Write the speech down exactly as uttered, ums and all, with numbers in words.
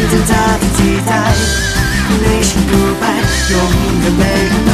挣扎的期待，内心独白，永远没人。